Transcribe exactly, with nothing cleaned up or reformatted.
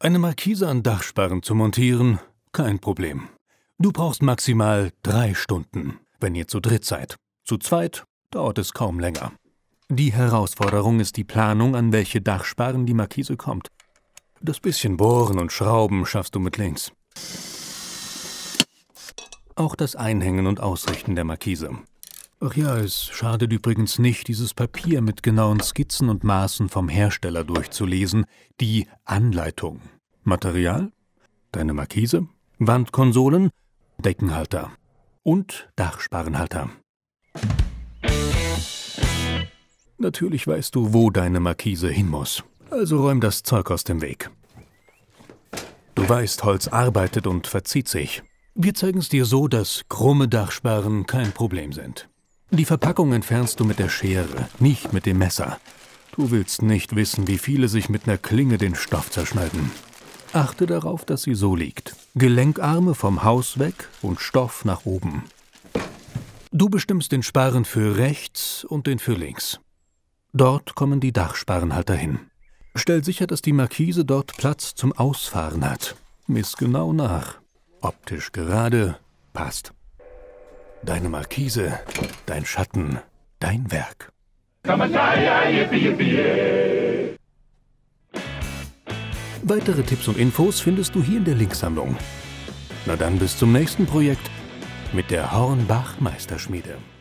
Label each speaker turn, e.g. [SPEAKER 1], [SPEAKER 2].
[SPEAKER 1] Eine Markise an Dachsparren zu montieren, kein Problem. Du brauchst maximal drei Stunden, wenn ihr zu dritt seid. Zu zweit dauert es kaum länger. Die Herausforderung ist die Planung, an welche Dachsparren die Markise kommt. Das bisschen Bohren und Schrauben schaffst du mit links. Auch das Einhängen und Ausrichten der Markise. Ach ja, es schadet übrigens nicht, dieses Papier mit genauen Skizzen und Maßen vom Hersteller durchzulesen. Die Anleitung. Material, deine Markise, Wandkonsolen, Deckenhalter und Dachsparrenhalter. Natürlich weißt du, wo deine Markise hin muss. Also räum das Zeug aus dem Weg. Du weißt, Holz arbeitet und verzieht sich. Wir zeigen es dir so, dass krumme Dachsparren kein Problem sind. Die Verpackung entfernst du mit der Schere, nicht mit dem Messer. Du willst nicht wissen, wie viele sich mit einer Klinge den Stoff zerschneiden. Achte darauf, dass sie so liegt. Gelenkarme vom Haus weg und Stoff nach oben. Du bestimmst den Sparren für rechts und den für links. Dort kommen die Dachsparrenhalter hin. Stell sicher, dass die Markise dort Platz zum Ausfahren hat. Miss genau nach. Optisch gerade, passt. Deine Markise, dein Schatten, dein Werk. Weitere Tipps und Infos findest du hier in der Linksammlung. Na dann bis zum nächsten Projekt mit der Hornbach Meisterschmiede.